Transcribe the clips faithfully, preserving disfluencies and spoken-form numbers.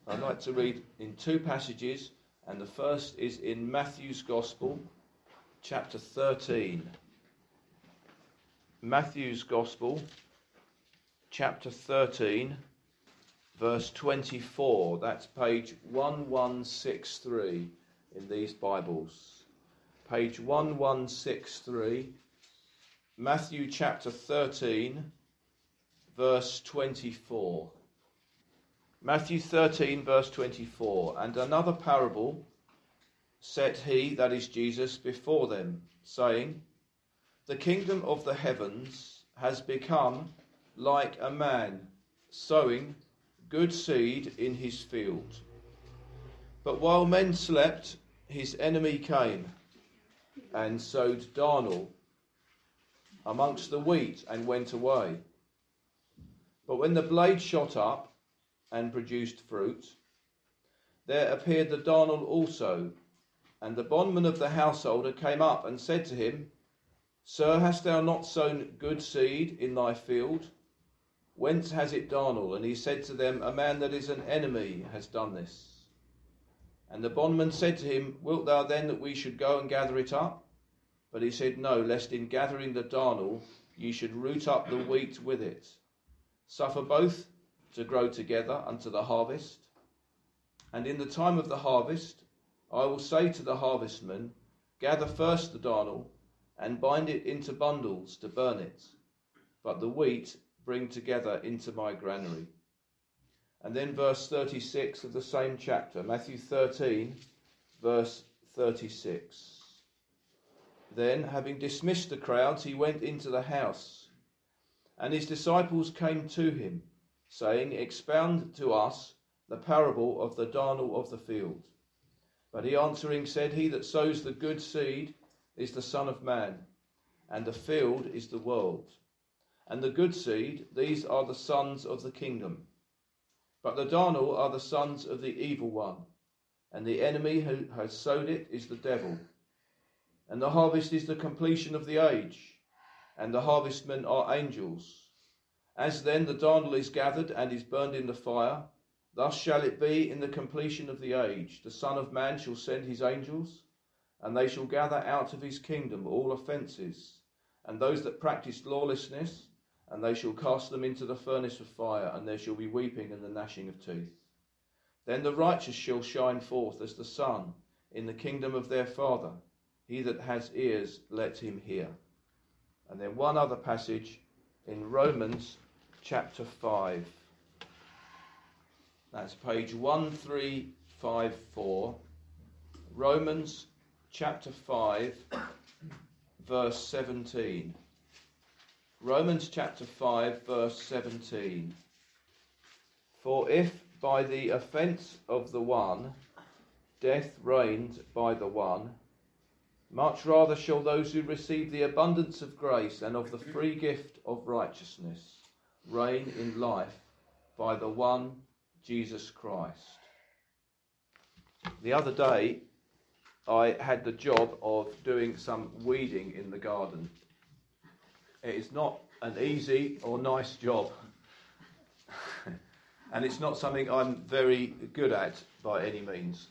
I'd like to read in two passages, and the first is in Matthew's Gospel, chapter thirteen. Matthew's Gospel, chapter thirteen, verse twenty-four. That's page one one six three in these Bibles. Page one one six three, Matthew chapter thirteen, verse twenty-four. Matthew thirteen, verse twenty-four. And another parable set he, that is Jesus, before them, saying, The kingdom of the heavens has become like a man sowing good seed in his field. But while men slept, his enemy came and sowed darnel amongst the wheat and went away. But when the blade shot up and produced fruit, there appeared the darnel also. And the bondman of the householder came up and said to him, Sir, hast thou not sown good seed in thy field? Whence has it darnel? And he said to them, A man that is an enemy has done this. And the bondman said to him, Wilt thou then that we should go and gather it up? But he said, No, lest in gathering the darnel ye should root up the wheat with it. Suffer both to grow together unto the harvest. And in the time of the harvest I will say to the harvestmen, Gather first the darnel, and bind it into bundles to burn it, but the wheat bring together into my granary. And then verse thirty-six of the same chapter, Matthew thirteen, verse thirty-six. Then, having dismissed the crowds, he went into the house, and his disciples came to him, saying, Expound to us the parable of the darnel of the field. But he answering said, He that sows the good seed is the Son of Man, and the field is the world. And the good seed, these are the sons of the kingdom. But the darnel are the sons of the evil one, and the enemy who has sowed it is the devil. And the harvest is the completion of the age, and the harvestmen are angels. As then the darnel is gathered and is burned in the fire, thus shall it be in the completion of the age. The Son of Man shall send his angels, and they shall gather out of his kingdom all offences, and those that practice lawlessness, and they shall cast them into the furnace of fire, and there shall be weeping and the gnashing of teeth. Then the righteous shall shine forth as the sun in the kingdom of their Father. He that has ears, let him hear. And then one other passage in Romans chapter five. That's page one three five four. Romans chapter five, verse seventeen. Romans chapter five, verse seventeen. For if by the offence of the one death reigned by the one, much rather shall those who receive the abundance of grace and of the free gift of righteousness reign in life by the one Jesus Christ. The other day I had the job of doing some weeding in the garden. It is not an easy or nice job. And it's not something I'm very good at by any means.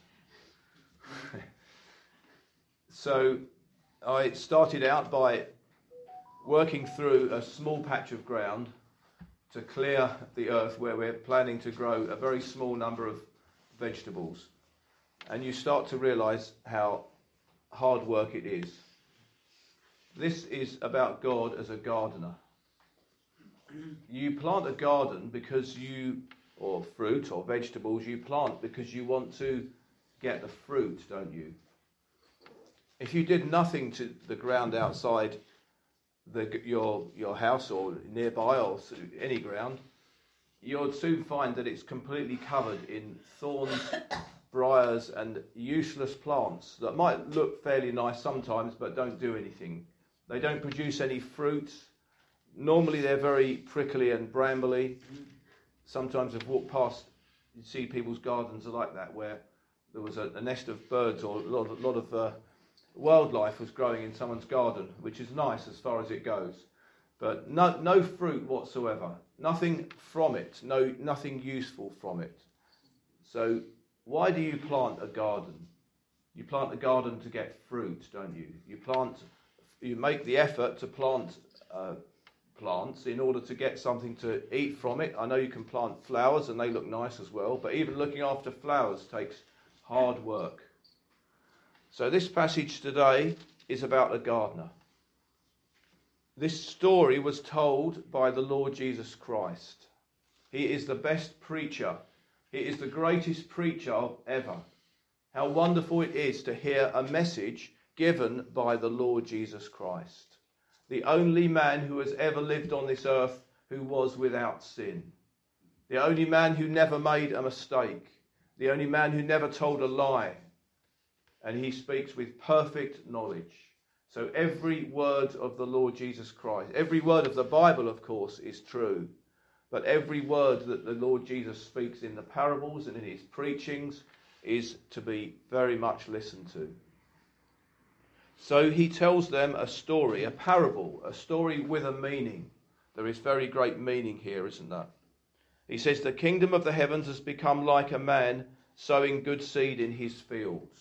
So I started out by working through a small patch of ground to clear the earth where we're planning to grow a very small number of vegetables. And you start to realise how hard work it is. This is about God as a gardener. You plant a garden because you, or fruit or vegetables, you plant because you want to get the fruit, don't you? If you did nothing to the ground outside the, your your house or nearby or any ground, you'd soon find that it's completely covered in thorns, briars and useless plants that might look fairly nice sometimes but don't do anything. They don't produce any fruit. Normally they're very prickly and brambly. Sometimes I've walked past, you see people's gardens are like that, where there was a, a nest of birds or a lot, a lot of uh, wildlife was growing in someone's garden, which is nice as far as it goes. But no, no fruit whatsoever. Nothing from it. No, nothing useful from it. So why do you plant a garden? You plant a garden to get fruit, don't you? You plant, you make the effort to plant uh, plants in order to get something to eat from it. I know you can plant flowers and they look nice as well, but even looking after flowers takes hard work. So this passage today is about a gardener. This story was told by the Lord Jesus Christ. He is the best preacher. He is the greatest preacher ever. How wonderful it is to hear a message given by the Lord Jesus Christ, the only man who has ever lived on this earth who was without sin, the only man who never made a mistake, the only man who never told a lie, and he speaks with perfect knowledge. So every word of the Lord Jesus Christ, every word of the Bible, of course, is true, but every word that the Lord Jesus speaks in the parables and in his preachings is to be very much listened to. So he tells them a story, a parable, a story with a meaning. There is very great meaning here, isn't there? He says, the kingdom of the heavens has become like a man sowing good seed in his fields.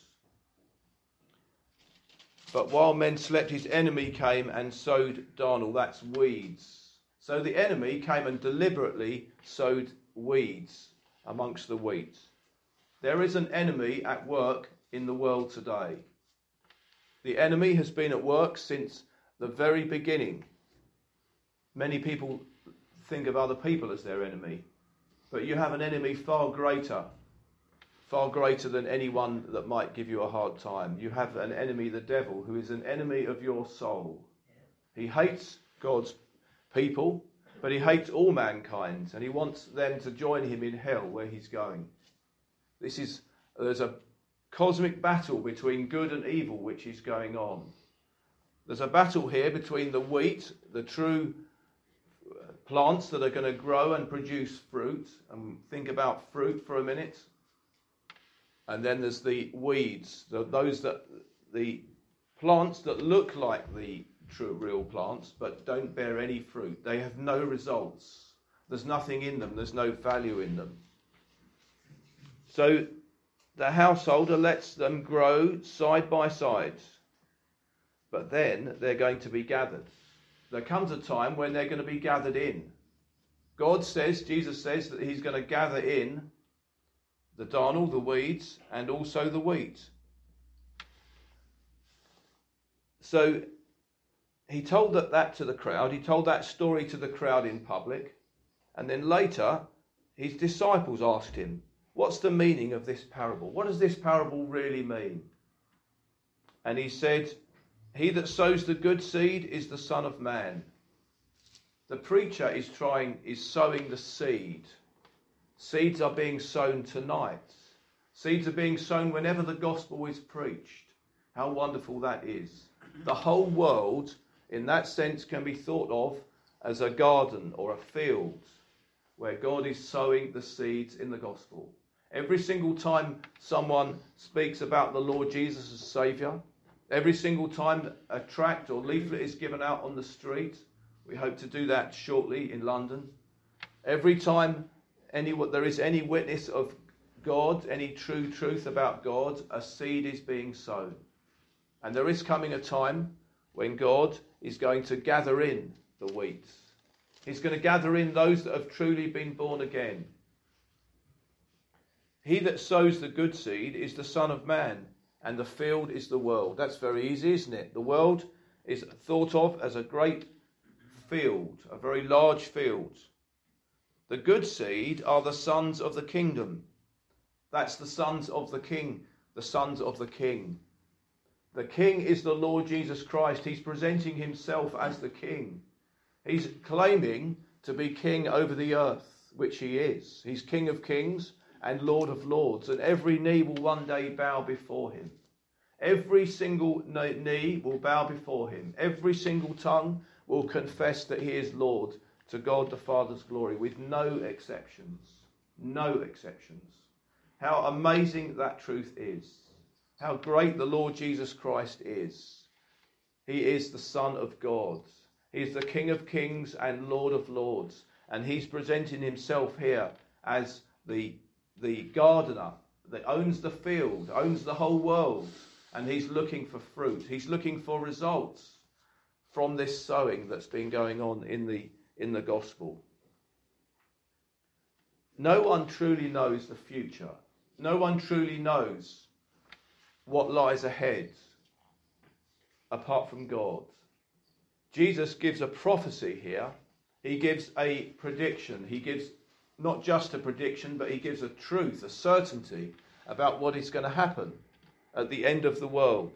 But while men slept, his enemy came and sowed darnel, that's weeds. So the enemy came and deliberately sowed weeds amongst the wheat. There is an enemy at work in the world today. The enemy has been at work since the very beginning. Many people think of other people as their enemy, but you have an enemy far greater, far greater than anyone that might give you a hard time. You have an enemy, the devil, who is an enemy of your soul. He hates God's people, but he hates all mankind, and he wants them to join him in hell where he's going. This is, there's a cosmic battle between good and evil which is going on. There's a battle here between the wheat, the true plants that are going to grow and produce fruit, and think about fruit for a minute. And then there's the weeds, the, those that, the plants that look like the true real plants but don't bear any fruit. They have no results. There's nothing in them. There's no value in them. So the householder lets them grow side by side, but then they're going to be gathered. There comes a time when they're going to be gathered in. God says, Jesus says, that he's going to gather in the darnel, the weeds, and also the wheat. So he told that, that to the crowd. He told that story to the crowd in public. And then later, his disciples asked him, what's the meaning of this parable? What does this parable really mean? And he said, he that sows the good seed is the Son of Man. The preacher is trying, is sowing the seed. Seeds are being sown tonight. Seeds are being sown whenever the gospel is preached. How wonderful that is. The whole world, in that sense, can be thought of as a garden or a field where God is sowing the seeds in the gospel. Every single time someone speaks about the Lord Jesus as Saviour, every single time a tract or leaflet is given out on the street, we hope to do that shortly in London, every time any there is any witness of God, any true truth about God, a seed is being sown. And there is coming a time when God is going to gather in the wheat. He's going to gather in those that have truly been born again. He that sows the good seed is the Son of Man, and the field is the world. That's very easy, isn't it? The world is thought of as a great field, a very large field. The good seed are the sons of the kingdom. That's the sons of the king, the sons of the king. The king is the Lord Jesus Christ. He's presenting himself as the king. He's claiming to be king over the earth, which he is. He's King of kings and Lord of lords, and every knee will one day bow before him. Every single knee will bow before him. Every single tongue will confess that he is Lord, to God the Father's glory, with no exceptions. No exceptions. How amazing that truth is. How great the Lord Jesus Christ is. He is the Son of God. He is the King of kings and Lord of lords. And he's presenting himself here as the the gardener that owns the field, owns the whole world, and he's looking for fruit. He's looking for results from this sowing that's been going on in the in the gospel. No one truly knows the future. No one truly knows what lies ahead apart from God. Jesus gives a prophecy here. He gives a prediction. He gives not just a prediction, but he gives a truth, a certainty about what is going to happen at the end of the world.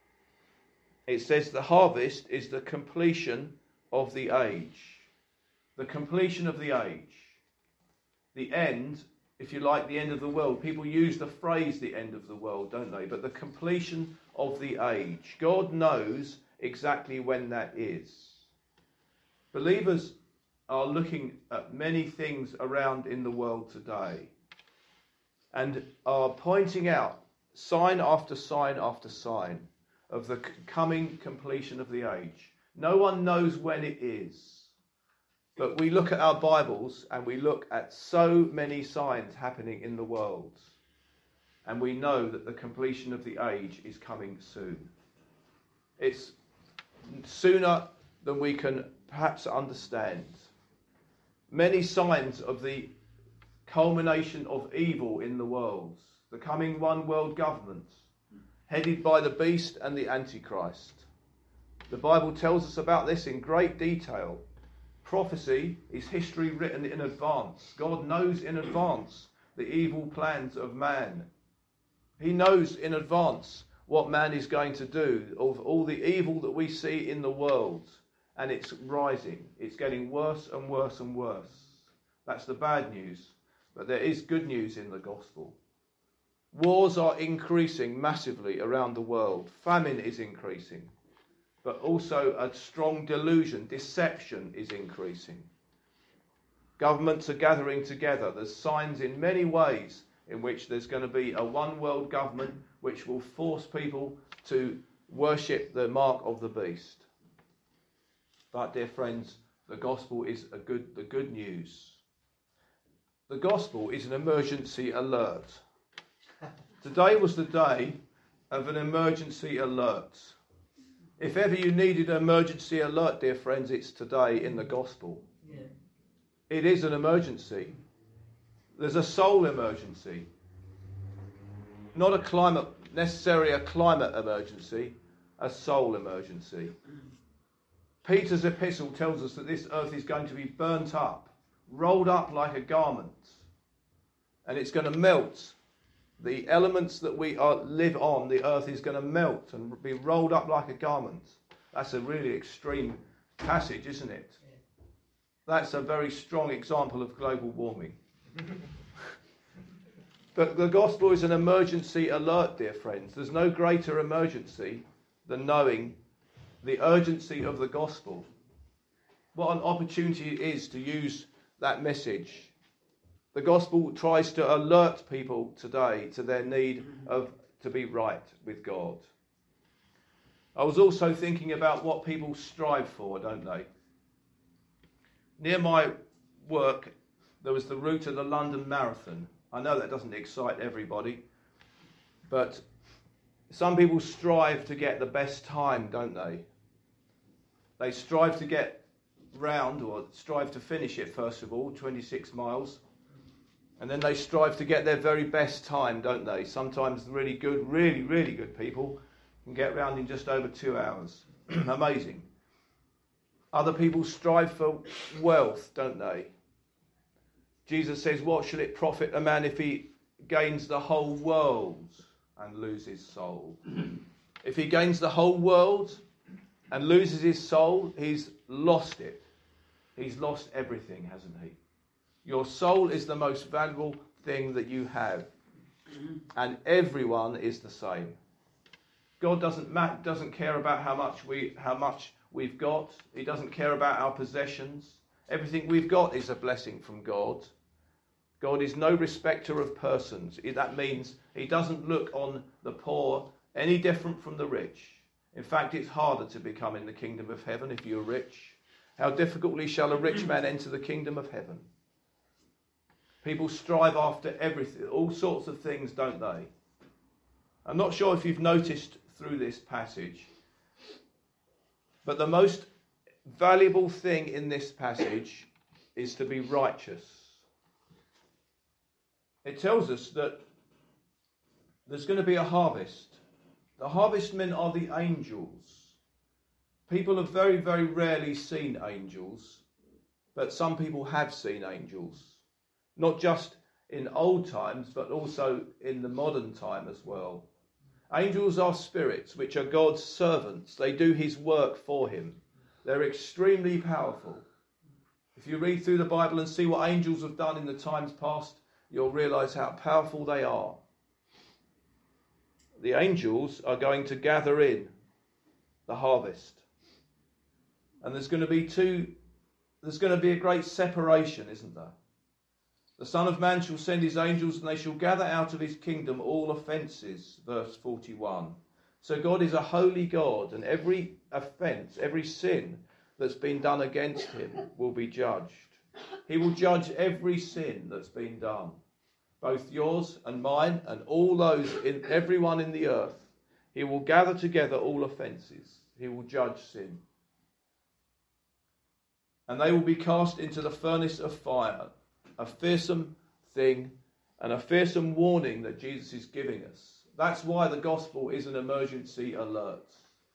It says the harvest is the completion of the age. The completion of the age. The end, if you like, the end of the world. People use the phrase the end of the world, don't they? But the completion of the age. God knows exactly when that is. Believers are looking at many things around in the world today and are pointing out sign after sign after sign of the coming completion of the age. No one knows when it is. But we look at our Bibles and we look at so many signs happening in the world. And we know that the completion of the age is coming soon. It's sooner than we can perhaps understand. Many signs of the culmination of evil in the world. The coming one world government, headed by the beast and the Antichrist. The Bible tells us about this in great detail. Prophecy is history written in advance. God knows in advance the evil plans of man. He knows in advance what man is going to do, of all the evil that we see in the world. And it's rising. It's getting worse and worse and worse. That's the bad news. But there is good news in the gospel. Wars are increasing massively around the world. Famine is increasing. But also a strong delusion, deception is increasing. Governments are gathering together. There's signs in many ways in which there's going to be a one world government which will force people to worship the mark of the beast. But dear friends, the gospel is a good, the good news. The gospel is an emergency alert. Today was the day of an emergency alert. If ever you needed an emergency alert, dear friends, it's today in the gospel. Yeah. It is an emergency. There's a soul emergency. Not a climate, necessarily a climate emergency, a soul emergency. Peter's epistle tells us that this earth is going to be burnt up, rolled up like a garment, and it's going to melt. The elements that we are, live on, the earth is going to melt and be rolled up like a garment. That's a really extreme passage, isn't it? That's a very strong example of global warming. But the gospel is an emergency alert, dear friends. There's no greater emergency than knowing the urgency of the gospel. What an opportunity it is to use that message. The gospel tries to alert people today to their need of to be right with God. I was also thinking about what people strive for, don't they? Near my work, there was the route of the London Marathon. I know that doesn't excite everybody, but some people strive to get the best time, don't they? They strive to get round, or strive to finish it, first of all, twenty-six miles. And then they strive to get their very best time, don't they? Sometimes really good, really, really good people can get round in just over two hours. Amazing. Other people strive for wealth, don't they? Jesus says, what shall it profit a man if he gains the whole world and loses his soul? If he gains the whole world and loses his soul, he's lost it. He's lost everything, hasn't he? Your soul is the most valuable thing that you have. And everyone is the same. God doesn't ma- doesn't care about how much we how much we've got. He doesn't care about our possessions. Everything we've got is a blessing from God. God is no respecter of persons. That means he doesn't look on the poor any different from the rich. In fact, it's harder to become in the kingdom of heaven if you're rich. How difficultly shall a rich man enter the kingdom of heaven? People strive after everything, all sorts of things, don't they? I'm not sure if you've noticed through this passage, but the most valuable thing in this passage is to be righteous. It tells us that there's going to be a harvest. The harvestmen are the angels. People have very, very rarely seen angels, but some people have seen angels. Not just in old times, but also in the modern time as well. Angels are spirits, which are God's servants. They do his work for him. They're extremely powerful. If you read through the Bible and see what angels have done in the times past, you'll realise how powerful they are. The angels are going to gather in the harvest. And there's going to be two, there's going to be a great separation, isn't there? The Son of Man shall send his angels, and they shall gather out of his kingdom all offences, verse forty-one. So God is a holy God, and every offence, every sin that's been done against him will be judged. He will judge every sin that's been done, both yours and mine, and all those, in everyone in the earth. He will gather together all offences. He will judge sin. And they will be cast into the furnace of fire. A fearsome thing and a fearsome warning that Jesus is giving us. That's why the gospel is an emergency alert.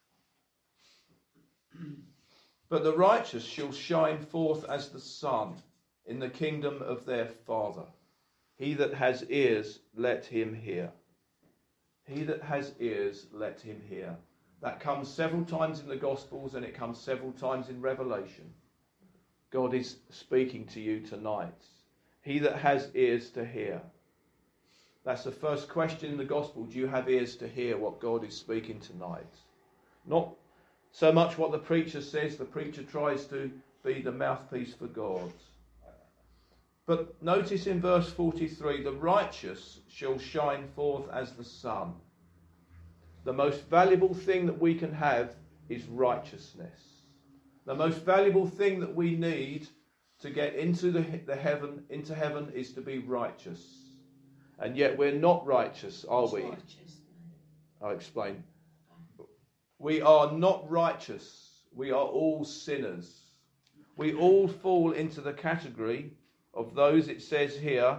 But the righteous shall shine forth as the sun in the kingdom of their Father. He that has ears, let him hear. He that has ears, let him hear. That comes several times in the Gospels, and it comes several times in Revelation. God is speaking to you tonight. He that has ears to hear. That's the first question in the gospel. Do you have ears to hear what God is speaking tonight? Not so much what the preacher says. The preacher tries to be the mouthpiece for God. But notice in verse forty-three, the righteous shall shine forth as the sun. The most valuable thing that we can have is righteousness. The most valuable thing that we need to get into the, the heaven, into heaven is to be righteous. And yet we're not righteous, are we? I'll explain. We are not righteous. We are all sinners. We all fall into the category of those, it says here,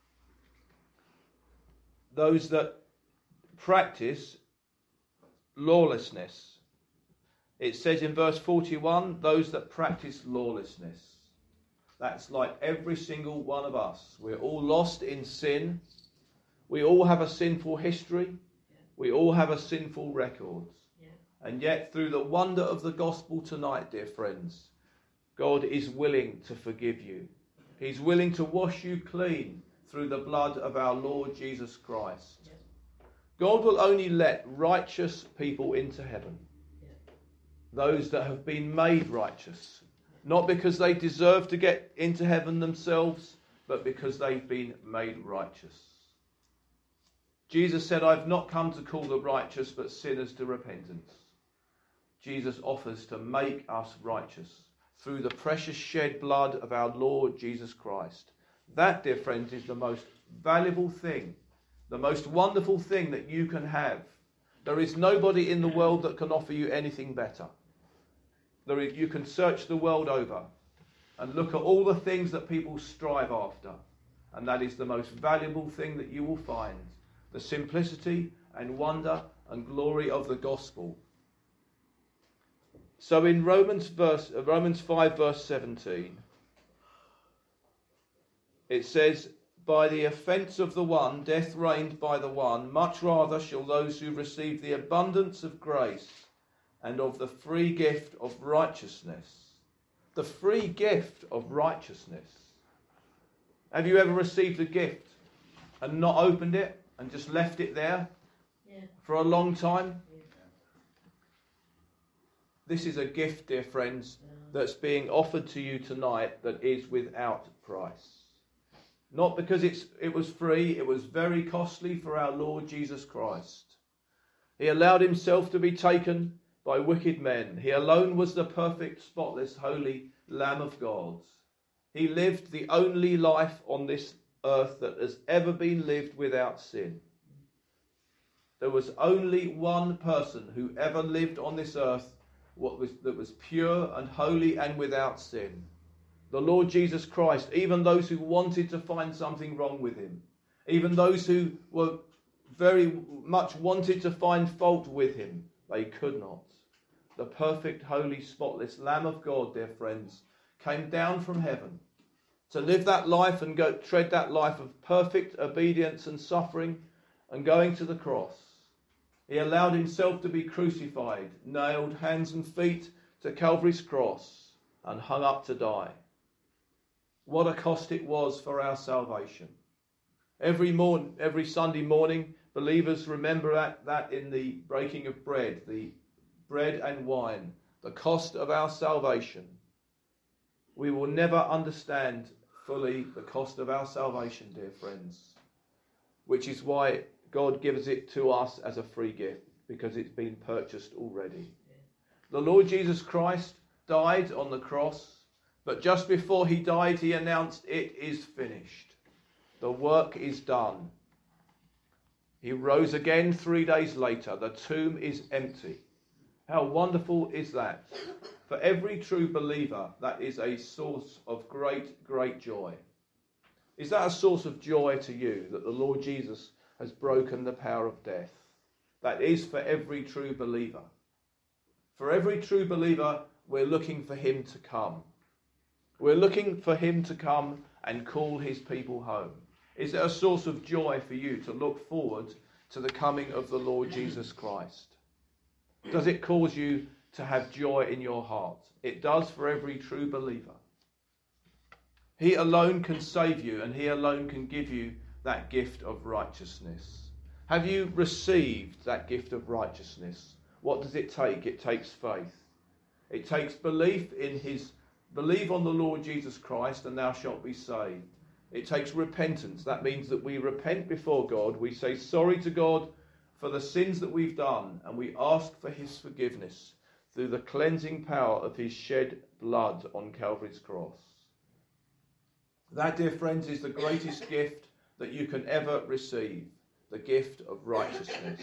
those that practice lawlessness. It says in verse forty-one, those that practice lawlessness. That's like every single one of us. We're all lost in sin. We all have a sinful history. We all have a sinful record. Yeah. And yet, through the wonder of the gospel tonight, dear friends, God is willing to forgive you. He's willing to wash you clean through the blood of our Lord Jesus Christ. Yeah. God will only let righteous people into heaven. Yeah. Those that have been made righteous. Not because they deserve to get into heaven themselves, but because they've been made righteous. Jesus said, I've not come to call the righteous, but sinners to repentance. Jesus offers to make us righteous through the precious shed blood of our Lord Jesus Christ. That, dear friends, is the most valuable thing, the most wonderful thing that you can have. There is nobody in the world that can offer you anything better. There is, you can search the world over and look at all the things that people strive after. And that is the most valuable thing that you will find. The simplicity and wonder and glory of the gospel. So in Romans verse, Romans five verse seventeen, it says, by the offence of the one, death reigned by the one, much rather shall those who receive the abundance of grace and of the free gift of righteousness. The free gift of righteousness. Have you ever received a gift and not opened it and just left it there yeah. for a long time? Yeah. This is a gift, dear friends, yeah. that's being offered to you tonight that is without price. Not because it's it was free, it was very costly for our Lord Jesus Christ. He allowed himself to be taken by wicked men. He alone was the perfect, spotless, holy Lamb of God. He lived the only life on this earth that has ever been lived without sin. There was only one person who ever lived on this earth what was, that was pure and holy and without sin. The Lord Jesus Christ. Even those who wanted to find something wrong with him, even those who were very much wanted to find fault with him, they could not. The perfect, holy, spotless Lamb of God, dear friends, came down from heaven to live that life and go tread that life of perfect obedience and suffering and going to the cross. He allowed himself to be crucified, nailed hands and feet to Calvary's cross and hung up to die. What a cost it was for our salvation. Every morning, every Sunday morning, believers remember that, that in the breaking of bread, the bread and wine, the cost of our salvation. We will never understand fully the cost of our salvation, dear friends, which is why God gives it to us as a free gift, because it's been purchased already. The Lord Jesus Christ died on the cross, but just before he died, he announced, "It is finished." The work is done. He rose again three days later. The tomb is empty. How wonderful is that? For every true believer, that is a source of great, great joy. Is that a source of joy to you, that the Lord Jesus has broken the power of death? That is for every true believer. For every true believer, we're looking for him to come. We're looking for him to come and call his people home. Is it a source of joy for you to look forward to the coming of the Lord Jesus Christ? Does it cause you to have joy in your heart? It does for every true believer. He alone can save you, and he alone can give you that gift of righteousness. Have you received that gift of righteousness? What does it take? It takes faith. It takes belief in his, believe on the Lord Jesus Christ and thou shalt be saved. It takes repentance. That means that we repent before God. We say sorry to God for the sins that we've done, and we ask for his forgiveness through the cleansing power of his shed blood on Calvary's cross. That, dear friends, is the greatest gift that you can ever receive, the gift of righteousness.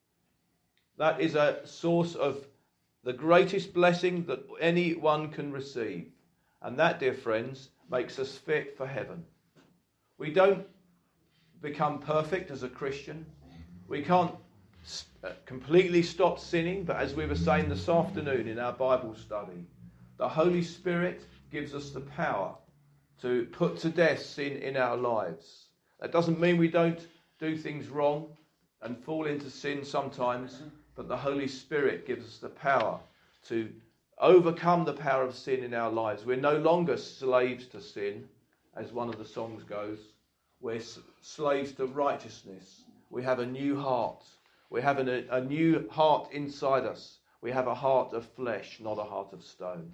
That is a source of the greatest blessing that anyone can receive. And that, dear friends, makes us fit for heaven. We don't become perfect as a Christian. We can't completely stop sinning, but as we were saying this afternoon in our Bible study, the Holy Spirit gives us the power to put to death sin in our lives. That doesn't mean we don't do things wrong and fall into sin sometimes, but the Holy Spirit gives us the power to overcome the power of sin in our lives. We're no longer slaves to sin, as one of the songs goes. We're s- slaves to righteousness. We have a new heart. We have an, a, a new heart inside us. We have a heart of flesh, not a heart of stone.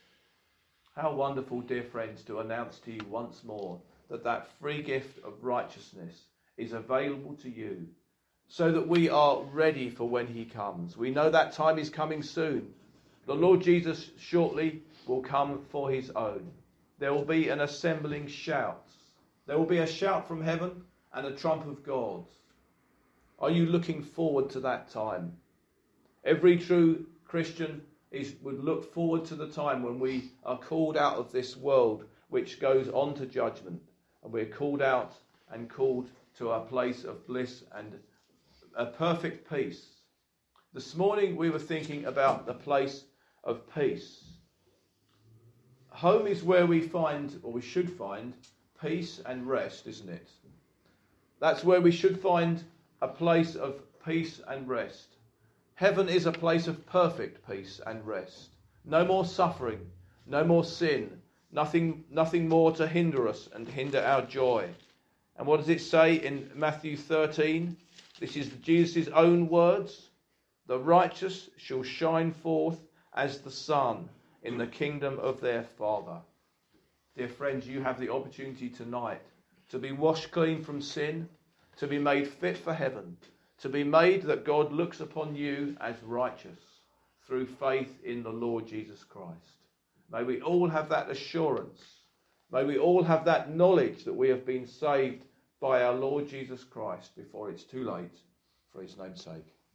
How wonderful, dear friends, to announce to you once more that that free gift of righteousness is available to you, so that we are ready for when he comes. We know that time is coming soon. The Lord Jesus shortly will come for his own. There will be an assembling shout. There will be a shout from heaven and a trump of God. Are you looking forward to that time? Every true Christian is, would look forward to the time when we are called out of this world which goes on to judgment, and we're called out and called to our place of bliss and a perfect peace. This morning we were thinking about the place of peace. Home is where we find, or we should find, peace and rest, isn't it? That's where we should find a place of peace and rest. Heaven is a place of perfect peace and rest. No more suffering, no more sin, nothing, nothing more to hinder us and hinder our joy. And what does it say in Matthew thirteen? This is Jesus' own words. The righteous shall shine forth as the sun in the kingdom of their Father. Dear friends, you have the opportunity tonight to be washed clean from sin, to be made fit for heaven, to be made that God looks upon you as righteous through faith in the Lord Jesus Christ. May we all have that assurance. May we all have that knowledge that we have been saved by our Lord Jesus Christ before it's too late, for his name's sake.